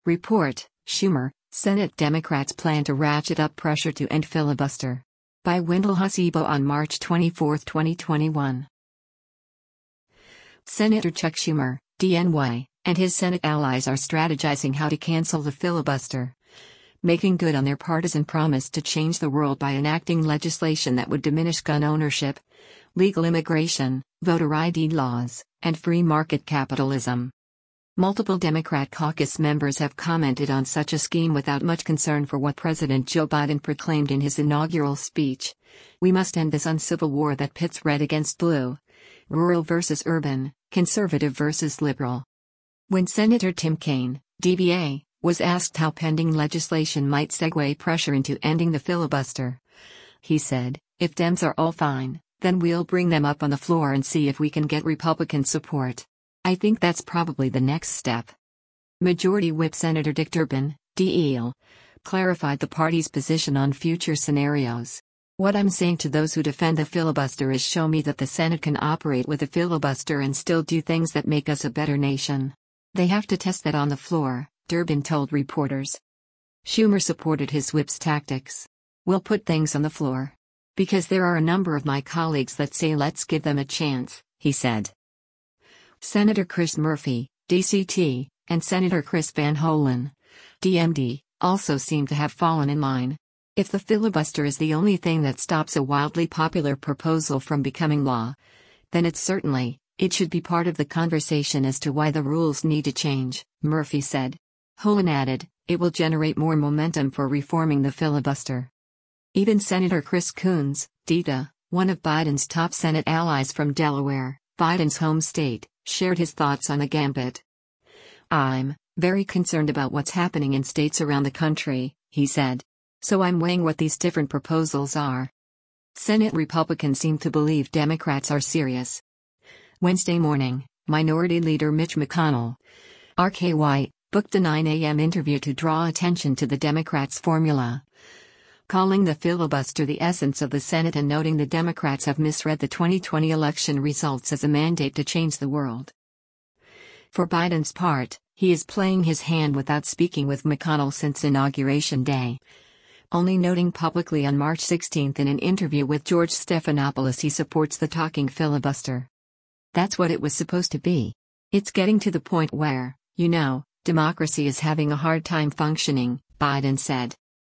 Report, Schumer, Senate Democrats plan to ratchet up pressure to end filibuster. By Wendell Hasebo on March 24, 2021. Senator Chuck Schumer, DNY, and his Senate allies are strategizing how to cancel the filibuster, making good on their partisan promise to change the world by enacting legislation that would diminish gun ownership, legal immigration, voter ID laws, and free market capitalism. Multiple Democrat caucus members have commented on such a scheme without much concern for what President Joe Biden proclaimed in his inaugural speech. We must end this uncivil war that pits red against blue, rural versus urban, conservative versus liberal. When Senator Tim Kaine, DBA, was asked how pending legislation might segue pressure into ending the filibuster, he said, "If Dems are all fine, then we'll bring them up on the floor and see if we can get Republican support. I think that's probably the next step." Majority Whip Senator Dick Durbin, DL, clarified the party's position on future scenarios. "What I'm saying to those who defend the filibuster is show me that the Senate can operate with a filibuster and still do things that make us a better nation. They have to test that on the floor," Durbin told reporters. Schumer supported his whip's tactics. "We'll put things on the floor. Because there are a number of my colleagues that say let's give them a chance," he said. Senator Chris Murphy, DCT, and Senator Chris Van Hollen, DMD, also seem to have fallen in line. If the filibuster is the only thing that stops a wildly popular proposal from becoming law, then it should be part of the conversation as to why the rules need to change, Murphy said. Hollen added, "It will generate more momentum for reforming the filibuster." Even Senator Chris Coons, DTA, one of Biden's top Senate allies from Delaware, Biden's home state, shared his thoughts on the gambit. "I'm very concerned about what's happening in states around the country," he said. "So I'm weighing what these different proposals are." Senate Republicans seem to believe Democrats are serious. Wednesday morning, Minority Leader Mitch McConnell, RKY, booked a 9 a.m. interview to draw attention to the Democrats' formula, calling the filibuster the essence of the Senate and noting the Democrats have misread the 2020 election results as a mandate to change the world. For Biden's part, he is playing his hand without speaking with McConnell since Inauguration Day, only noting publicly on March 16 in an interview with George Stephanopoulos he supports the talking filibuster. "That's what it was supposed to be. It's getting to the point where, democracy is having a hard time functioning," Biden said.